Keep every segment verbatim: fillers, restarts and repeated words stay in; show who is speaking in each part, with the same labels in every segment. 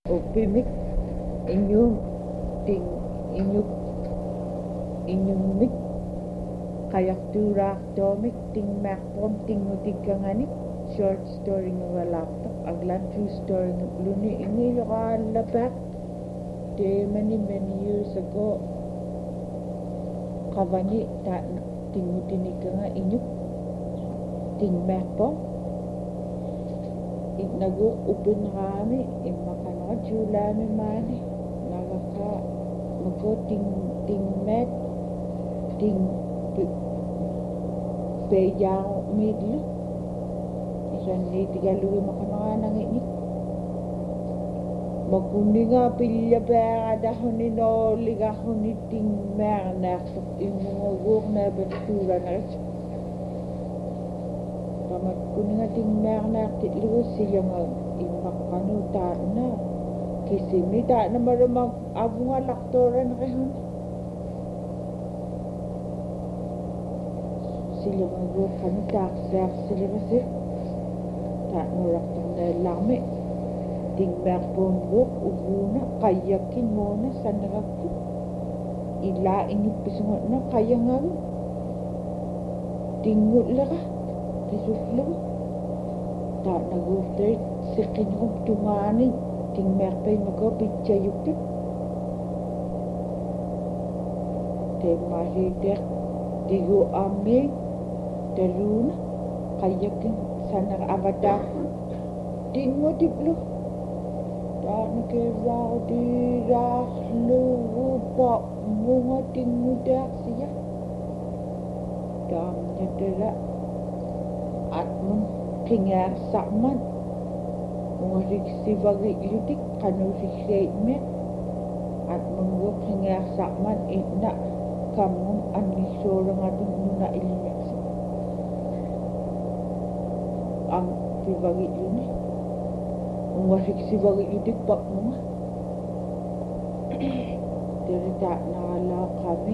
Speaker 1: upimik inyum ting inyuk inyumik qayartuuraartuamik tingmaarporum tingutikkanganik short story ngavalaartoq aglan true story luni ingiloqaallapaaq te many many years ago qavani ta tingutinikanga inyuk tingmaarporum inagu upinraami immakanaqa juulaami maani nagaqa mako ting tingmet ting peyao midlu isanni tigalugi makanaananginik makuninga pillapaaradahuni nooligahuni tingmaarnaartuq immungaguurnaapattuulanarit pamakkuninga tingmaarnaartitlugu siyanga immaqqanu taanna kisimi taanna marama avungalartooranrihun silungaguuqqanu taaqsaarsilivasi taanuraqtornaallarmi tingmaarpuunguuq uguuna qayyakkin muuna sanagakku ilaa inuppisugunna qayyangagu tingulleqa qisullugu taanaguurtarit siqqinuq tumaani tingmaarpaimako pitchayukkik teemmaasiiteq tigu ammi taluuna qayyakkin sanaga avataa tingutiplu taanakeerraarutiiraarlugupa munga tingutaaqsiya taamnatala atmun qingaarsaarman ungariksivagillutik qanuusiksaimme atmungu qingaarsaarman inna kammun annissuurangatun nuna illimeqsi am sivagilluni ungariksivagillutik pakmunga terita naalaaqami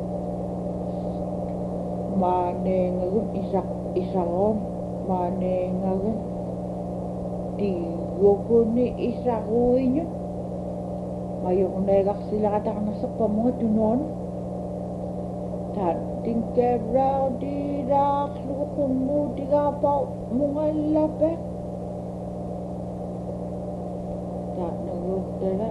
Speaker 1: maaneengagun isaq isaroon maaneengagun tigukuni isaruiñu mayuqneeqarsilaqatarnerserpamunga tunuanu taan tinkeerrautiiraarlugu qummuutigaapau mungallapa taanaguuttala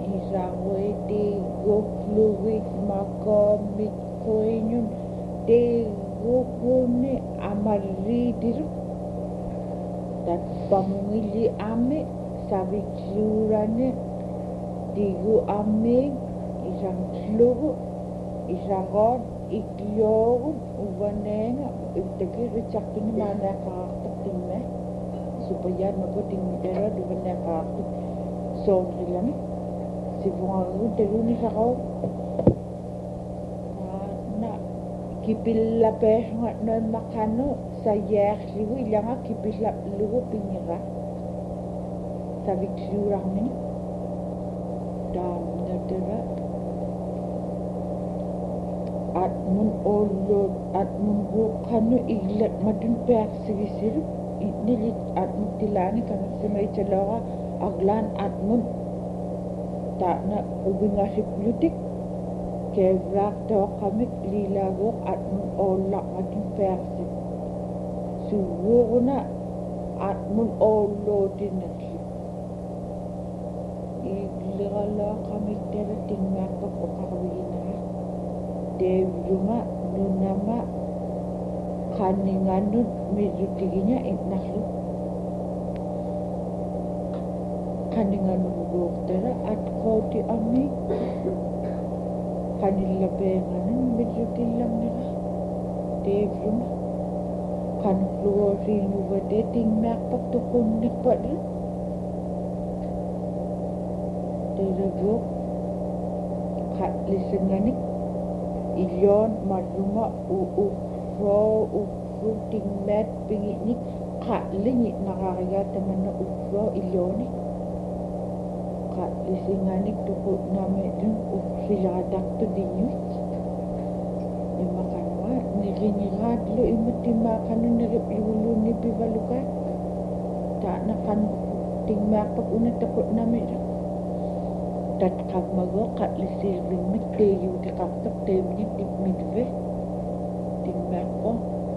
Speaker 1: isaruitigukluwik makoomik kuiñun tigukuni amarriitiru tatpamungilli ammi saviksuurani tigu ammi isanglugu isaroon ikloogun uvaneenga ittakiritsaqqini maanaaqaartaq tinna supayaan mako tingmitara uvaneaqaartaq soonrilami sivungagun taluni saqau na kipillapeerunga noimmaqqanu sayaarligu ilanga kipillaplugu pingira saviksuurarmini taamnatara atmun olloot atmun guuqqanu illat matun pearsigisiru innilit atmun tilaani kanarsimaitsalooqa aglaan atmun taana ubingasiplutik keevraaqtooqqamik liilaaguuq atmun oollaqmatun pearsik suuguuguna atmun oollootinnerli iigliqalaaqamittara tingmaaqpak oqarviginara teevluma nunama qanninganut mizutigiña itnarlu qanninganuguuqtara atqooti ammi qanillapeeqanun mizutillamnera teevluma qanullugoosiinuvate tingmaaqpak tuqunniqpatlu teraguuq qatlisinganik illoon marruma uurroo urru tingmaat pinginik qa'lingi naqarigaatamanna urroo illooni qatlisinganik tuqutnamitun urrilaataqtu dinyu imaqanwa niqinigaatlu imuttimaaqanu niripliulunnipivalukaat taana qan tingmaaqpak una taqutnamira tatqammago qatlisirvimmik teeyuutiqartoq teemnik tikmitve timmaaqo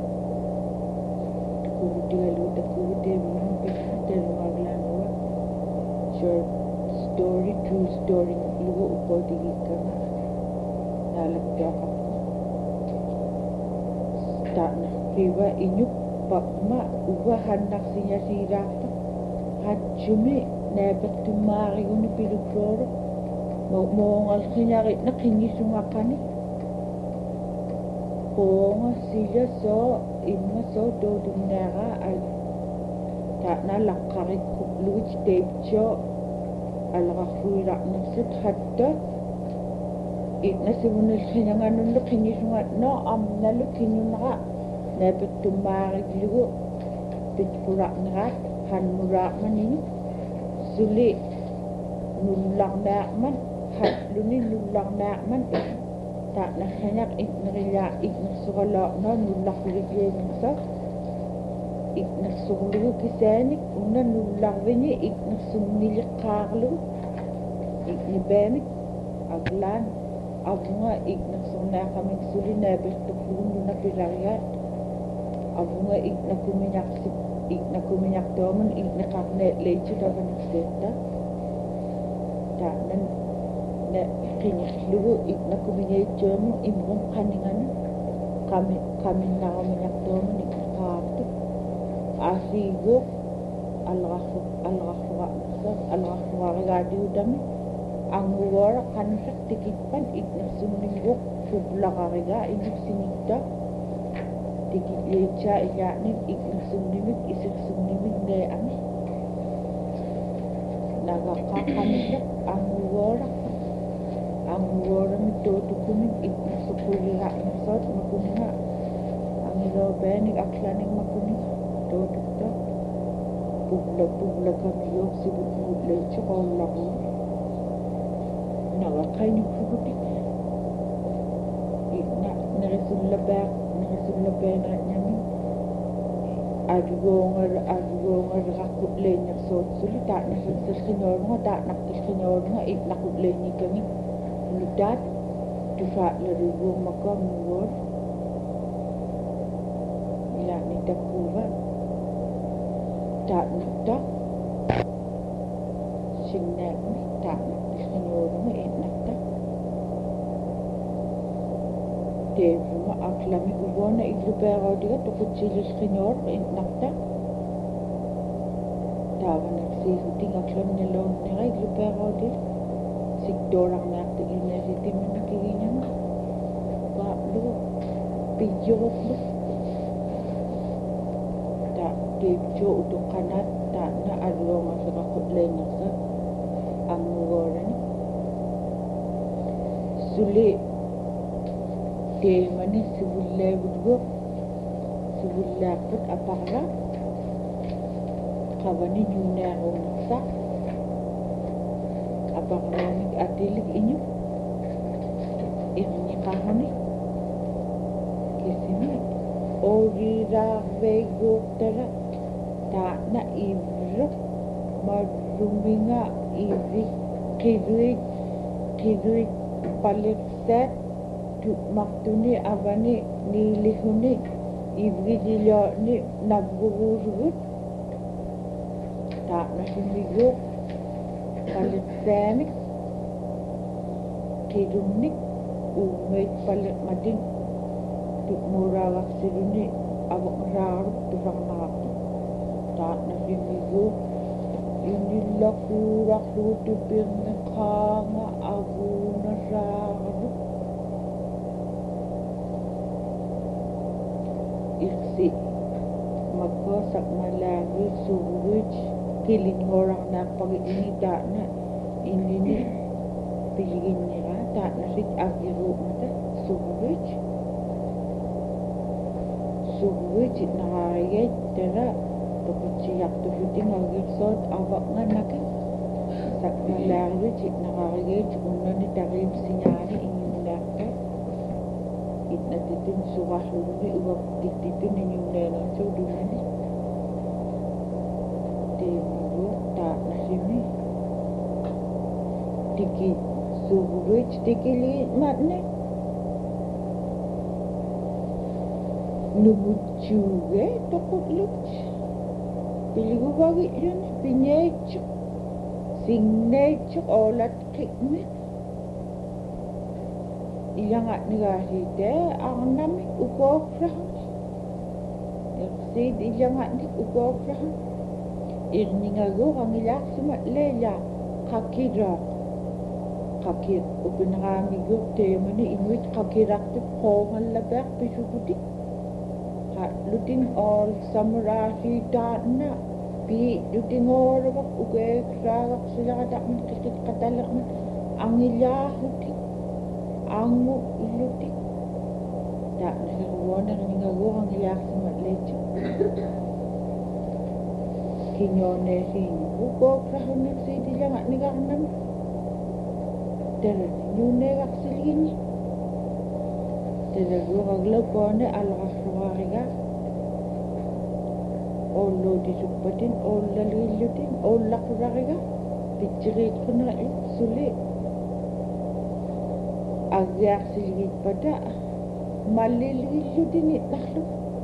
Speaker 1: tukuvutigaluutakugu teemmun pekka telumaaglaanua short story true story lugu uqotigikkanga naalaktuaqarpo taana kiva inyuk papma uva hannarsiñasiiraartoq hatchumi naapattummaariguni piluksuoru moongalqiñaritna qingisungaqani qoonga sila soo imma soo tootumnaaraa al taana laqqarikku luit teipcho alqarruilaqnersut hatta itna simunilqiñanganunlu qingisungatno amnalu kiñunera naapattummaariglugu pitqulaqneraat hanmulaaqmanini suli nullarnaaqman hatluni nullarnaaqman taanarriñaq itnerilaa itnersuqalaaqnaa nullarligiinersa itnersuqlugu kisaanik unna nullarvini itnersumniliqqaarlugu itnibaamik aglaan avunga itnersornaaqamik suli naapirtuqlugu nunapilariaat avunga itnakumiñaqsip itnakumiñaqtuamun itneqarneeleitutavanerseetta taanan na qinirlugu itnakumiñaitsuamun imrum qaningana qami qaminnarumiñaqtuamun itneqaartu aasiigu alqarru alqarruqarnersa alqarruqarigaatiutami angugoora qanusaq tikippan itnersumninguq publaqarigaa inuksinikta tikitleitsaa iyaa'nik itnersumnimik isirsumnimik nee'ami nagaqqaqqamisaq angugoora angugoorami tootukumik itnersuquliraaqnersaat makunga angiloobeanik aqlanik makunik tootukta publa publa kamiyooq sibutmuutleitsu qoollaquun nagaqqainiksukutik itna nerisullapaaq nerisullapeenañami adugoongar adugoongaraqutleeñersootsuli taa'nassersilqinioorunga taa'naqtilqinioorunga itnaqutleeñikami nutaat tufaa'laruguumaka mugoor ilaanitakkuuva taa'naqta sinnaaqmi taa'naqtilqinioorunga itnaqta teevuma aqlami ugoona illupeeroodiga tuqutsililqinioor itnaqta taavanaqsiigutin aqlamniloonnera illupeeroodil siktoorarnaaqti ilneeritiminna kigiñama qaa'lu piyyorutlu ta teipcho utuqqanaat taa'na aluongaseqaqutleeñersa angugoorani suli teemani sivullaavutgu sivullaaqput aparra qavani juunaaruunersa aparroonik atilik iñu irniqarruni kisimi ooriraarveiguuttara taa'na ivruq marruminga ivi qiduit qiduit paliqsaat tu'maqtuni avani niilihuni ivgidilio'ni navvuguusugut taa'nasumiguuq paliqsaanik qidunnik uumait paliqmatin tu'muuraavaqsiluni avoqraaruq tufarnaqaqtu taa'nasumiguuq inillaquuraqlugu tupirneqaanga avuunaraaruq iksi magkosak malaagit suguit kilinghorarnaaqpagit ini taa'na inini pilginnera taa'na sit agiruuqmata suguit suguit itnaqaarigait tera toqitsiaqtufutin agirsoot avaqnganaka sakmalaagit itnaqaarigait unnani tariimsiñaani inginnaaqta itnatitin suqarluguni ugaktittitin iñunneenersuudunani teemigu taa'nasimi tiki suruit tiki li matne numuchuge tokutlut piligu bagi yun pinyechuk signechuk olat kikme iyangat nigahide ang nami ukokrahan irsid iyangat ni ukokrahan irningago ang ilak sumat lela kakira kakir upinangamigo temani inuit kakirak tu kongan labak pisukuti lutin all samurahi dana pi lutin orabak uge kragak sila kadak man kikit katalak man ang ilahuti ang iluti tak nakakuwana ngago ang ilak sumat lecho kinyone hingu ko krahon sidi jangat nigak nam Tere nyune gak silgini Tere gua gaglau kone al-Ghafwariga Olo disupatin, ola lilutin, ola kurariga Pichirit kuna it sulit Agyak silgit pada Malililutin it naklu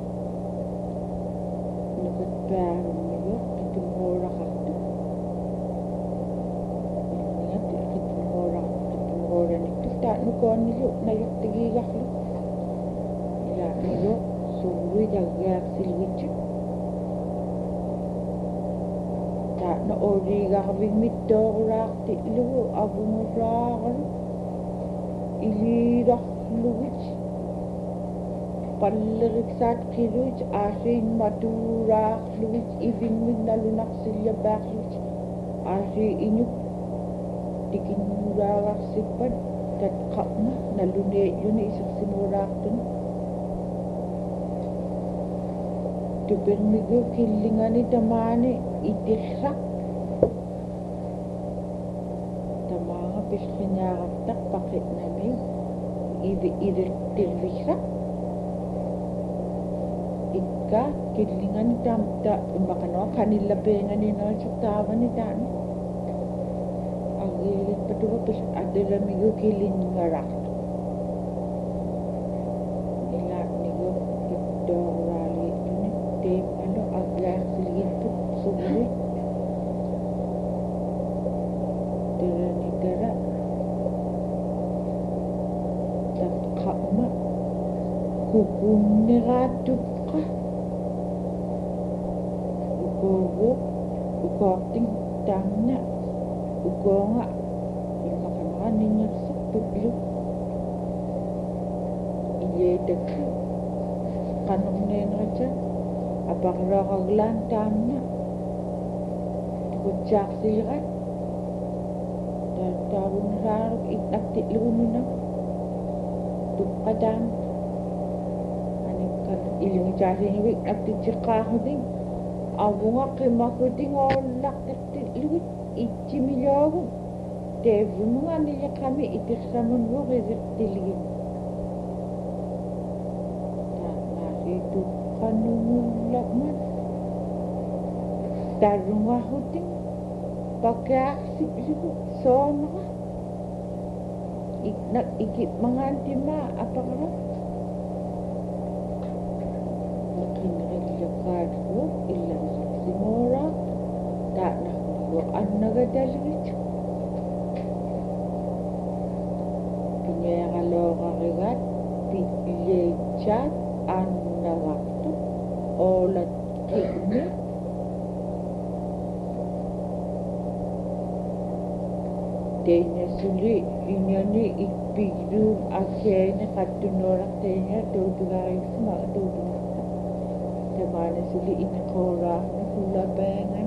Speaker 1: Nukat parang niyo, kitungora kakto Ingat, kitungora Kitungora nito, tak nukon niyo, nayok tigigak lo Ila niyo, suwi agyak silgit Tak na ori gawing mito rak ti lu abung rak ili rak luwit pallerik sat kiluj asin matura luwit iving min nalunak silya bakluj asi inyuk tikin rak sipan kat kakna nalune yun isak simurak tun Tupin migo kilingani tamane itikrak tamanga piskanyarap tak pakit namin ibi idirtirvikrak ikka kilingani tamta imbakano kanila pengani no suktawa ni tani agilit patuwa pis adala migo kilingarak ila migo kitdorali Tem ano agak sedikit sulit dari negara tak kama hukum neratu kah ukogo ukoting tangna ukonga ila kana ninya sepulu iye dekat kanong nenraja Apakah raglan tamna Kujak sirat Dan tahun raruk itak titlununa Tukadan Anikan iling jari niwik Nakti cikahuding Abunga kimakuding Olak titlunut Ichi milyagu Devu mga nila kami Itiksamun mo Rizik tiligin Tak nasitu Kanumulak man Darunga huting Pakai aksi Sona Nak ikip menganti ma Apa kata Makin rilakad ko Ilang saksi mora Tak nak Bukaan nagadalwit Pinya kalau karigat Pilejat Anak Olat kikme Tenya suli inyani ikpigdum asyene katunorak tenya dodugaring semak dodugaring Temane suli inakora Nakula bengan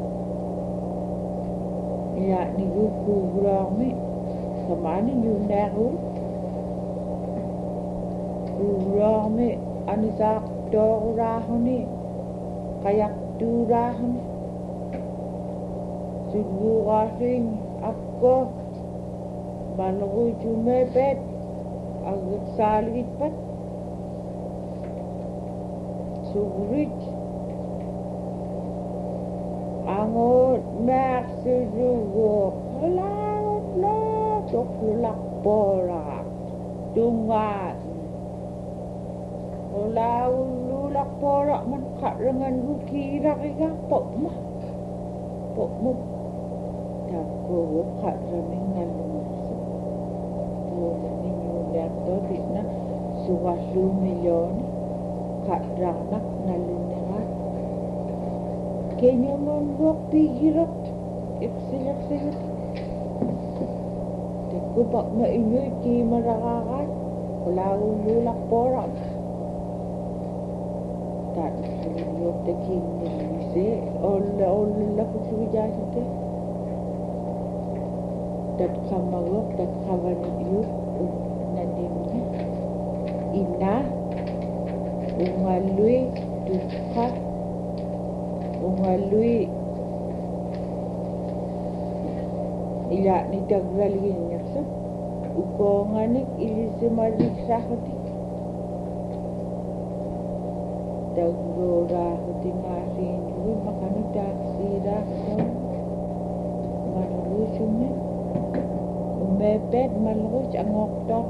Speaker 1: Ya nigu kugrame Samane yunaru Kugrame Anisak Dorahoni kayak durahoni Sugurahing Ako Balagu jumebet Agak salit pat Sugurit Angot Mersi juga Laut soklulakpora tunga olaululakpora man karangan rukira kaya pokma pokmo tako karaming nalungso wala ninyo dato na suwalu milyon karanak nalunera kenyo non wak pigirat iksilak-silak teko bak mainyoy ki marakakat olaululakpora tak yok te king ni olla olla ku jahite dat kamagok dat kawan yuk nandimnya ina ungalui dukha ungalui ila ni tagrali nyaksa ukonganik ilise marik sahati Dagrora hutingarin yun makanita sira ko malusume umepet malus ang oktok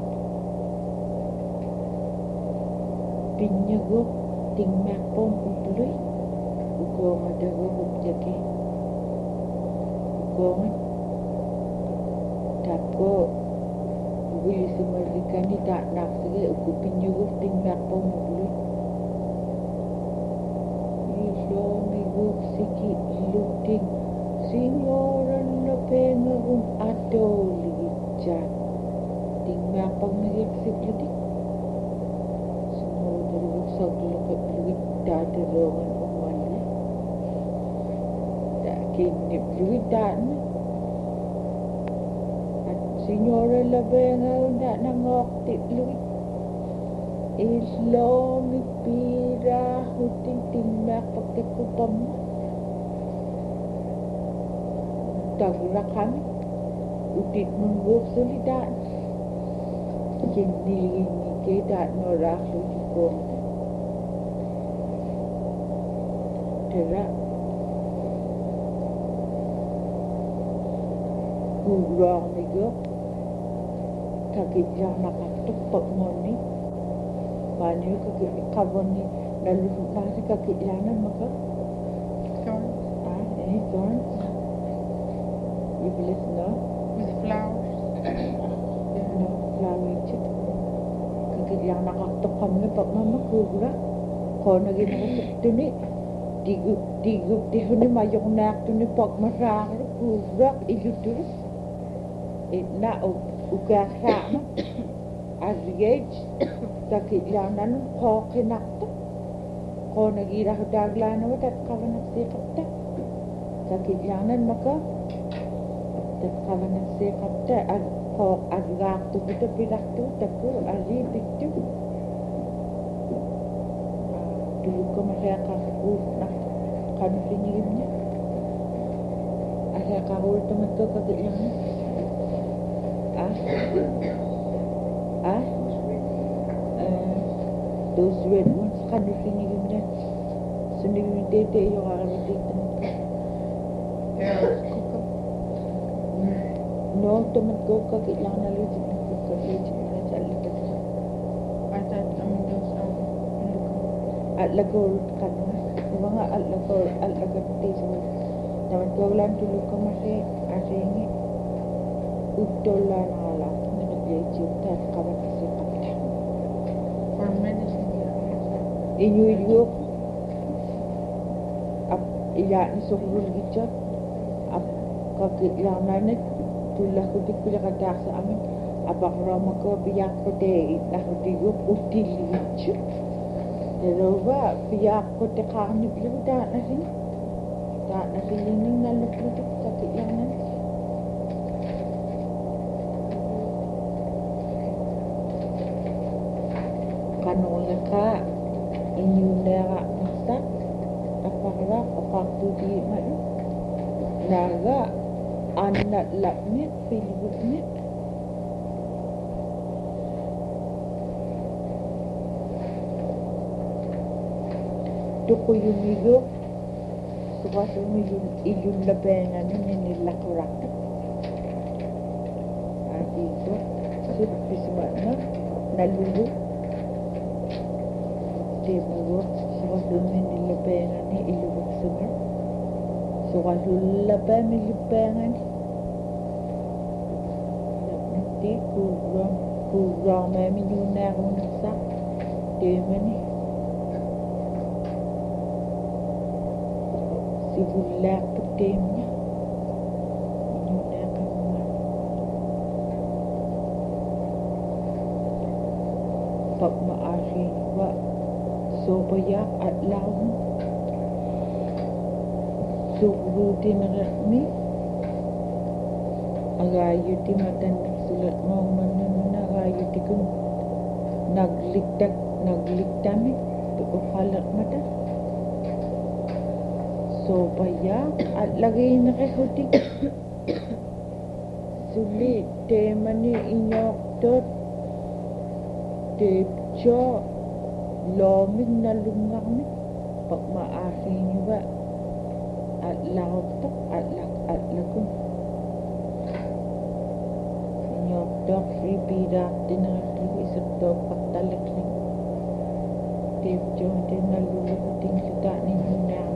Speaker 1: pinyagok tingmak pom upluy ukong adago hubjaki ukong tako wili sumarikani tak nak sige uku pinyagok tingmak pom upluy Siki luting singoran na pengagum adoli jan ting mapang nagiksik luting sumuro darugog sa glukot luwit dadarongan umali da kinip luwit daan at singoran na pengagum da nangoktit luwit Islam pira huting timbak pagkakupam Tagura kami Udit mengguk solidan Jendili ini kedat norak lujukong Terak Gurang nigok Takit yang nakatuk pagmoni Banyo kakit kabon ni lalu nasi kakit lanan maka
Speaker 2: Corn
Speaker 1: ah ini corn you bless no
Speaker 2: with flowers.
Speaker 1: no flower chit kakit yang nakatok kami pak mama kura ko nagin ako tu ni tigup tigup tihu ni mayong nak tu ni pak marang kura ilu tu itna ukasa azgej sakit lanan ko kinakta ko nagira daglan wa tat kawanak sikapta sakit lanan maka tat kawanak sikapta ad ko azgak tu kita pirak tu taku ali bitu dulu ko masaya kakul nak kan finigimnya asa kakul teman tu kakit lanan ah ah those red ones kan du finigimnya sendiri dete yo akan dete no teman ko kakit lanan lu jadi kakit jadi jadi
Speaker 2: I thought I mean those are
Speaker 1: at lagol kan mga at lagol at lagol tiso naman ko lang tulo ko masi asingi utola na ala nagleji ta kawan si kapta
Speaker 2: for medicine.
Speaker 1: inyo yo ap iya ni sohul gicot ap kakit lanan tulah ko dikula kadak sa amin abang rama ko biyak ko de na ko digo utilichu Dalawa, biyak ko te kami bilang da na rin. Da na rin yung nalaplutok sa tiyanan. Kanola ka, inyunera masa, apakra, apaktuti malu. Naga, anak lapnya, pilihutnya. Tuko yumigo suka sumi yun ilun labengan ni nila kurak. Ati isut pismana nalulu temuwa suqallumin illapeangani iluvaksunga suqallullapaami illupeangani natti kuuruam kuuraamaami yuunaaruunarsa teemani sivullaarput teemnya yuunaaqamma papma aariinwa soopaya atlaarun surruutinerermi agaayuti matannersulat ngoormannunna agaayutikun nagliktak nagliktami tuuqalermata soopaya atlagiineqerrutik suli teemani inyoortot teepjo loomik nalungarmik papma aariiniwa atlaruttaq atlaq atlakun inyoortoq ripiidaartinererlugu isuttuuppartaliqling teepjo tinallulugu tinglutaani nunaa